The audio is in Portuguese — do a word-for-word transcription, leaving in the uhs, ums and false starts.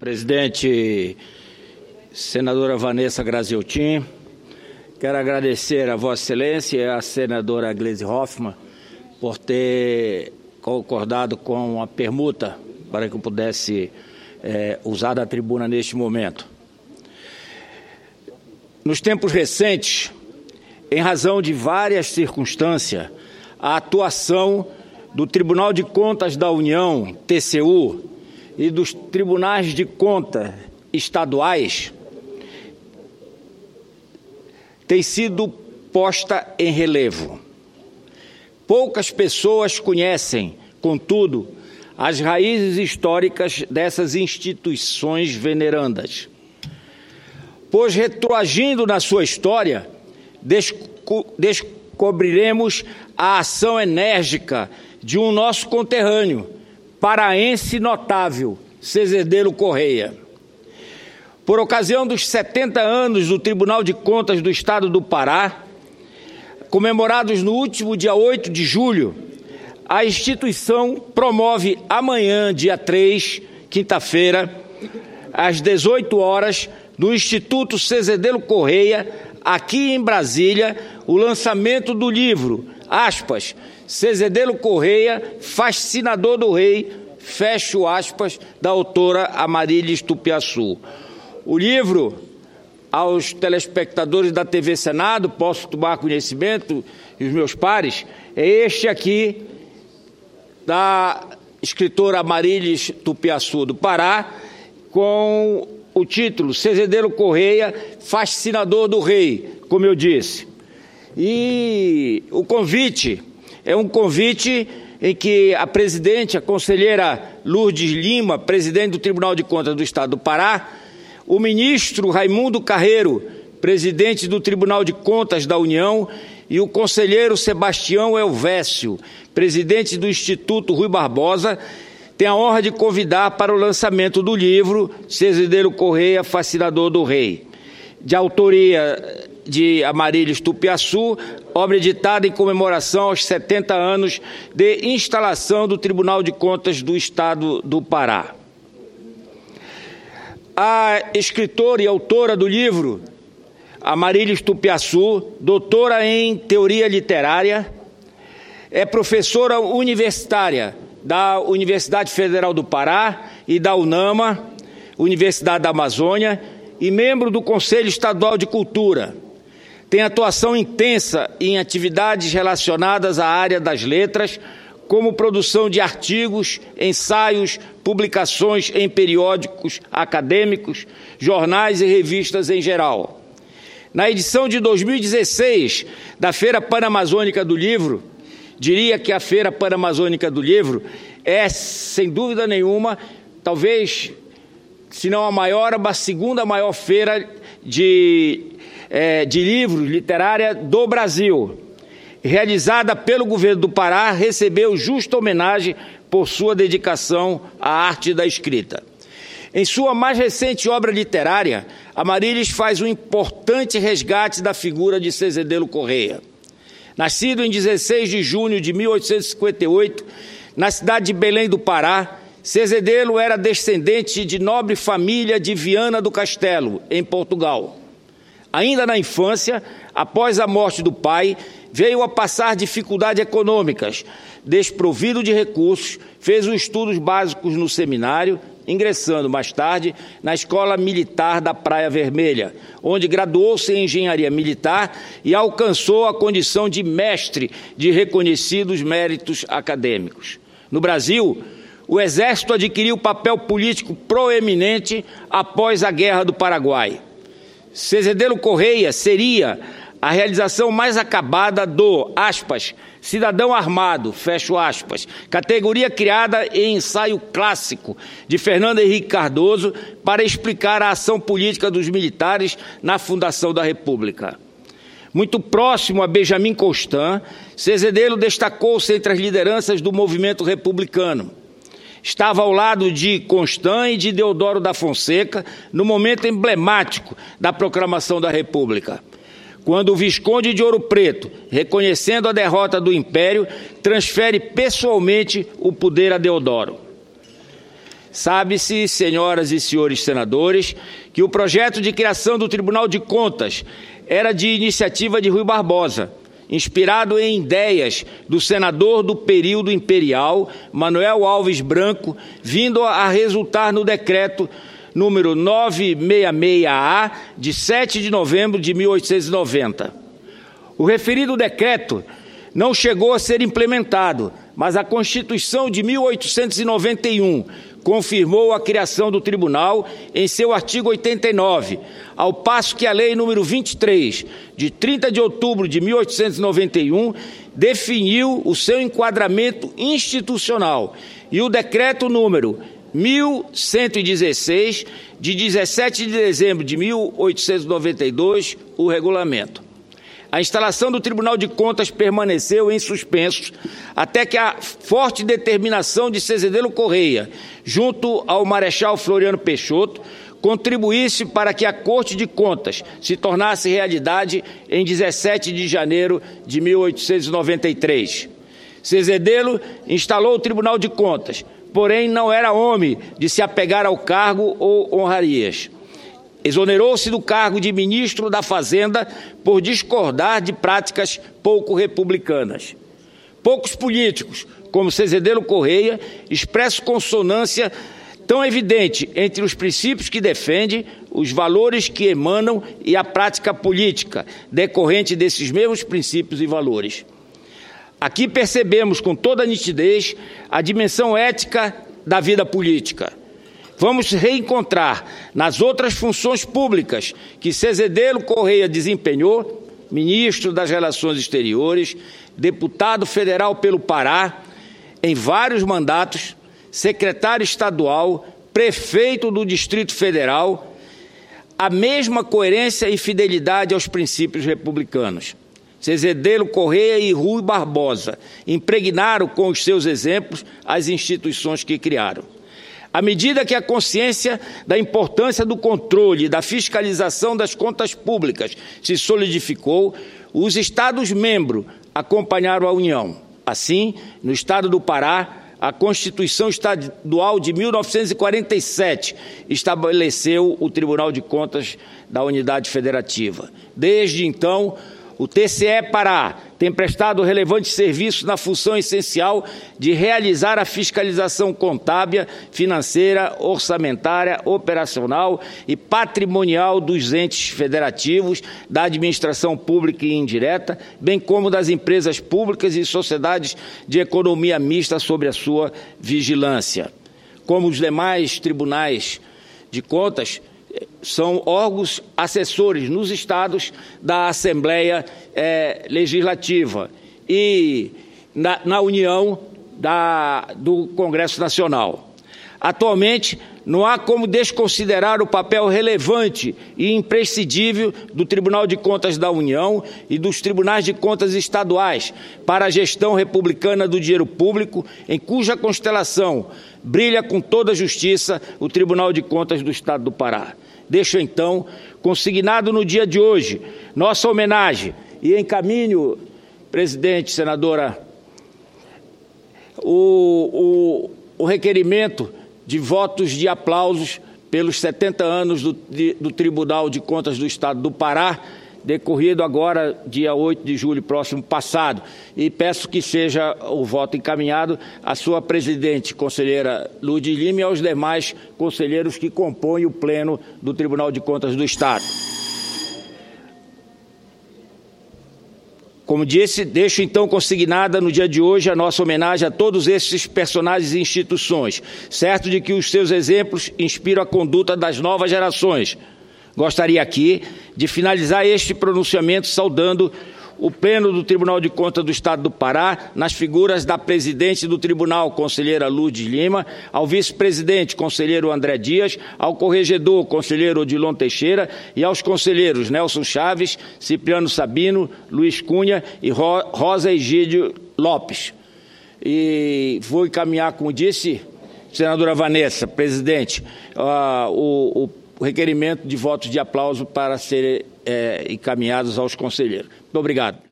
Presidente, senadora Vanessa Graziotin, quero agradecer a Vossa Excelência e à senadora Gleisi Hoffmann por ter concordado com a permuta para que eu pudesse é, usar da tribuna neste momento. Nos tempos recentes, em razão de várias circunstâncias, a atuação do Tribunal de Contas da União, T C U, e dos Tribunais de Contas estaduais tem sido posta em relevo. Poucas pessoas conhecem, contudo, as raízes históricas dessas instituições venerandas, pois, retroagindo na sua história, desco descobriremos a ação enérgica de um nosso conterrâneo, paraense notável, Cezedelo Correia. Por ocasião dos setenta anos do Tribunal de Contas do Estado do Pará, comemorados no último dia oito de julho, a instituição promove amanhã, dia três, quinta-feira, às dezoito horas, no Instituto Cezedelo Correia, aqui em Brasília, o lançamento do livro, aspas, Cezedelo Correia, Fascinador do Rei, fecho aspas, da autora Amarílis Tupiaçu. O livro, aos telespectadores da T V Senado, posso tomar conhecimento, e os meus pares, é este aqui, da escritora Amarílis Tupiaçu do Pará, com o título Cezedelo Correia, Fascinador do Rei, como eu disse. E o convite é um convite em que a presidente, a conselheira Lourdes Lima, presidente do Tribunal de Contas do Estado do Pará, o ministro Raimundo Carreiro, presidente do Tribunal de Contas da União, e o conselheiro Sebastião Elvésio, presidente do Instituto Rui Barbosa, tem a honra de convidar para o lançamento do livro Cezedelo Correia, Fascinador do Rei, de autoria de Amarílis Tupiaçu, obra editada em comemoração aos setenta anos de instalação do Tribunal de Contas do Estado do Pará. A escritora e autora do livro, Amarílis Tupiaçu, doutora em Teoria Literária, é professora universitária da Universidade Federal do Pará e da UNAMA, Universidade da Amazônia, e membro do Conselho Estadual de Cultura. Tem atuação intensa em atividades relacionadas à área das letras, como produção de artigos, ensaios, publicações em periódicos acadêmicos, jornais e revistas em geral. Na edição de dois mil e dezesseis da Feira Panamazônica do Livro, diria que a Feira Panamazônica do Livro é, sem dúvida nenhuma, talvez, se não a maior, a segunda maior feira de, é, de livros literária do Brasil. Realizada pelo governo do Pará, recebeu justa homenagem por sua dedicação à arte da escrita. Em sua mais recente obra literária, Amarílis faz um importante resgate da figura de Cezedelo Correia. Nascido em dezesseis de junho de mil oitocentos e cinquenta e oito, na cidade de Belém do Pará, Cezedelo era descendente de nobre família de Viana do Castelo, em Portugal. Ainda na infância, após a morte do pai, veio a passar dificuldades econômicas. Desprovido de recursos, fez os estudos básicos no seminário, ingressando mais tarde na Escola Militar da Praia Vermelha, onde graduou-se em Engenharia Militar e alcançou a condição de mestre de reconhecidos méritos acadêmicos. No Brasil, o Exército adquiriu papel político proeminente após a Guerra do Paraguai. Cezedelo Correia seria a realização mais acabada do, aspas, cidadão armado, fecho aspas, categoria criada em ensaio clássico de Fernando Henrique Cardoso para explicar a ação política dos militares na fundação da República. Muito próximo a Benjamin Constant, Cezedelo destacou-se entre as lideranças do movimento republicano. Estava ao lado de Constant e de Deodoro da Fonseca no momento emblemático da proclamação da República, quando o Visconde de Ouro Preto, reconhecendo a derrota do Império, transfere pessoalmente o poder a Deodoro. Sabe-se, senhoras e senhores senadores, que o projeto de criação do Tribunal de Contas era de iniciativa de Rui Barbosa, inspirado em ideias do senador do período imperial, Manuel Alves Branco, vindo a resultar no decreto número novecentos e sessenta e seis A, de sete de novembro de mil oitocentos e noventa. O referido decreto não chegou a ser implementado, mas a Constituição de mil oitocentos e noventa e um confirmou a criação do tribunal em seu artigo oitenta e nove, ao passo que a Lei número vinte e três, de trinta de outubro de mil oitocentos e noventa e um, definiu o seu enquadramento institucional, e o decreto número mil cento e dezesseis, de dezessete de dezembro de mil oitocentos e noventa e dois, o regulamento. A instalação do Tribunal de Contas permaneceu em suspenso até que a forte determinação de Cezedelo Correia, junto ao Marechal Floriano Peixoto, contribuísse para que a Corte de Contas se tornasse realidade em dezessete de janeiro de mil oitocentos e noventa e três. Cezedelo instalou o Tribunal de Contas, porém não era homem de se apegar ao cargo ou honrarias. Exonerou-se do cargo de ministro da Fazenda por discordar de práticas pouco republicanas. Poucos políticos, como Cezedelo Correia, expressam consonância tão evidente entre os princípios que defende, os valores que emanam e a prática política decorrente desses mesmos princípios e valores. Aqui percebemos com toda nitidez a dimensão ética da vida política. Vamos reencontrar nas outras funções públicas que Cezedelo Correia desempenhou, ministro das Relações Exteriores, deputado federal pelo Pará, em vários mandatos, secretário estadual, prefeito do Distrito Federal, a mesma coerência e fidelidade aos princípios republicanos. Cezedelo Correia e Rui Barbosa impregnaram com os seus exemplos as instituições que criaram. À medida que a consciência da importância do controle e da fiscalização das contas públicas se solidificou, os Estados-membros acompanharam a União. Assim, no Estado do Pará, a Constituição Estadual de mil novecentos e quarenta e sete estabeleceu o Tribunal de Contas da Unidade Federativa. Desde então, o T C E Pará tem prestado relevante serviço na função essencial de realizar a fiscalização contábil, financeira, orçamentária, operacional e patrimonial dos entes federativos, da administração pública e indireta, bem como das empresas públicas e sociedades de economia mista sob a sua vigilância. Como os demais tribunais de contas, são órgãos assessores nos estados da Assembleia eh, Legislativa e na, na União da, do Congresso Nacional. Atualmente, não há como desconsiderar o papel relevante e imprescindível do Tribunal de Contas da União e dos Tribunais de Contas estaduais para a gestão republicana do dinheiro público, em cuja constelação brilha com toda a justiça o Tribunal de Contas do Estado do Pará. Deixo, então, consignado no dia de hoje, nossa homenagem e encaminho, presidente, senadora, o, o, o requerimento de votos de aplausos pelos setenta anos do, de, do Tribunal de Contas do Estado do Pará, decorrido agora, dia oito de julho próximo passado, e peço que seja o voto encaminhado à sua presidente, conselheira Lourdes Lima, e aos demais conselheiros que compõem o Pleno do Tribunal de Contas do Estado. Como disse, deixo então consignada no dia de hoje a nossa homenagem a todos esses personagens e instituições, certo de que os seus exemplos inspiram a conduta das novas gerações. Gostaria aqui de finalizar este pronunciamento saudando o Pleno do Tribunal de Contas do Estado do Pará, nas figuras da presidente do Tribunal, conselheira Lourdes Lima, ao vice-presidente, conselheiro André Dias, ao corregedor, conselheiro Odilon Teixeira, e aos conselheiros Nelson Chaves, Cipriano Sabino, Luiz Cunha e Rosa Egídio Lopes. E vou encaminhar, como disse, senadora Vanessa, presidente, uh, o, o requerimento de votos de aplauso para serem é, encaminhados aos conselheiros. Muito obrigado.